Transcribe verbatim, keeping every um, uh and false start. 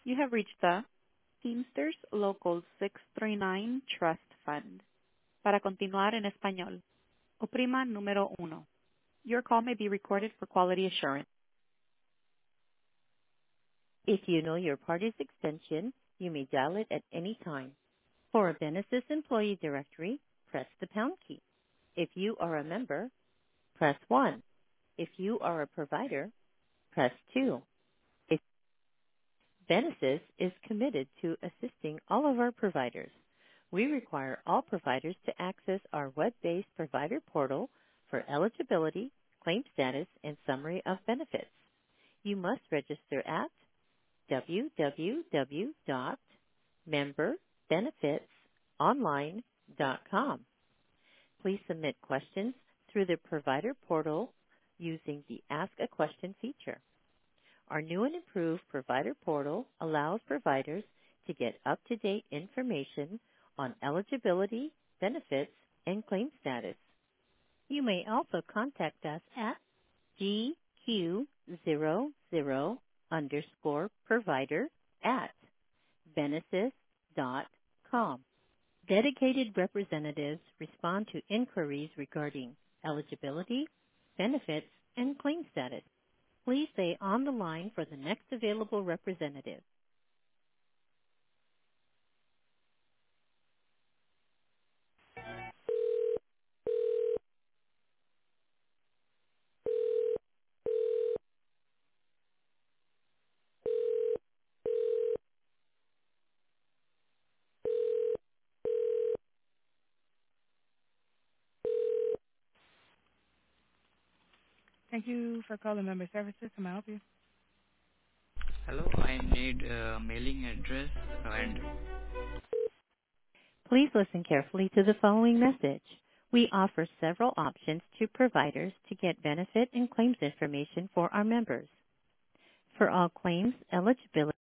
You have reached the Teamsters Local six three nine Trust Fund. Para continuar en español, oprima número uno. Your call may be recorded for quality assurance. If you know your party's extension, you may dial it at any time. For a Benesis employee directory, press the pound key. If you are a member, press one. If you are a provider, press two. If Benesis is committed to assisting all of our providers. We require all providers to access our web-based provider portal for eligibility, claim status, and summary of benefits. You must register at w w w dot member benefits online dot com. Please submit questions through the provider portal using the Ask a Question feature. Our new and improved provider portal allows providers to get up-to-date information on eligibility, benefits, and claim status. You may also contact us at G Q zero zero underscore provider at benesis dot com. Dedicated representatives respond to inquiries regarding eligibility, benefits, and claim status. Please stay on the line for the next available representative. Thank you for calling Member Services. Can I help you? Hello, I need a mailing address and Please listen carefully to the following message. We offer several options to providers to get benefit and claims information for our members. For all claims eligibility,